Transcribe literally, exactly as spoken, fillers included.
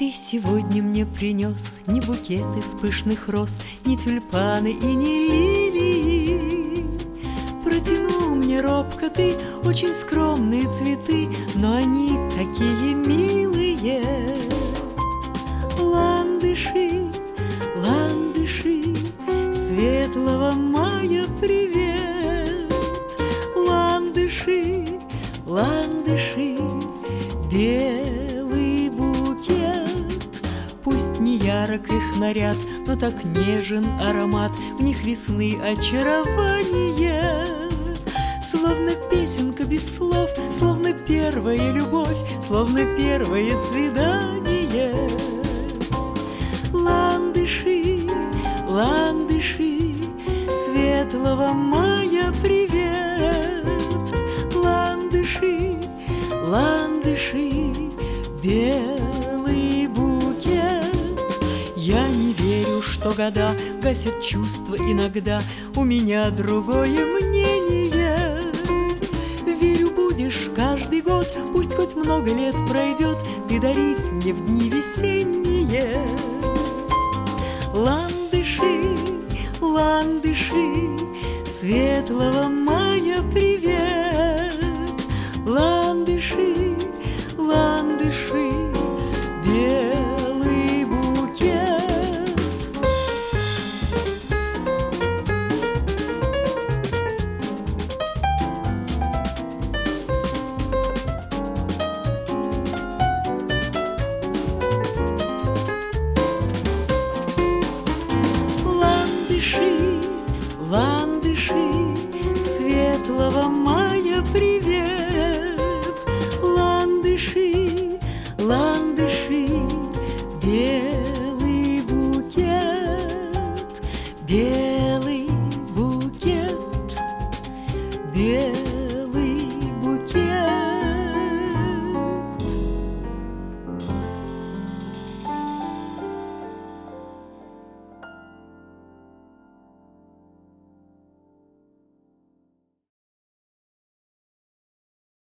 Ты сегодня мне принес не букет из пышных роз, не тюльпаны и не лилии. Протянул мне робко ты очень скромные цветы, но они такие милые. Ландыши, ландыши, светлого мая привет. Ландыши, ландыши, белый букет. Пусть не ярок их наряд, но так нежен аромат, в них весны очарование. Словно песенка без слов, словно первая любовь, словно первое свидание. Ландыши, ландыши, светлого мая привет. Ландыши, ландыши, белый букет. Я не верю, что года гасят чувства иногда, у меня другое мнение. Верю, будешь каждый год, пусть хоть много лет пройдет, ты дарить мне в дни весенние. Ландыши, ландыши, светлого мая привет. Ландыши, ландыши, белый букет. Ландыши, ландыши, светлого мая привет. Ландыши, ландыши, белый букет, белый букет, белый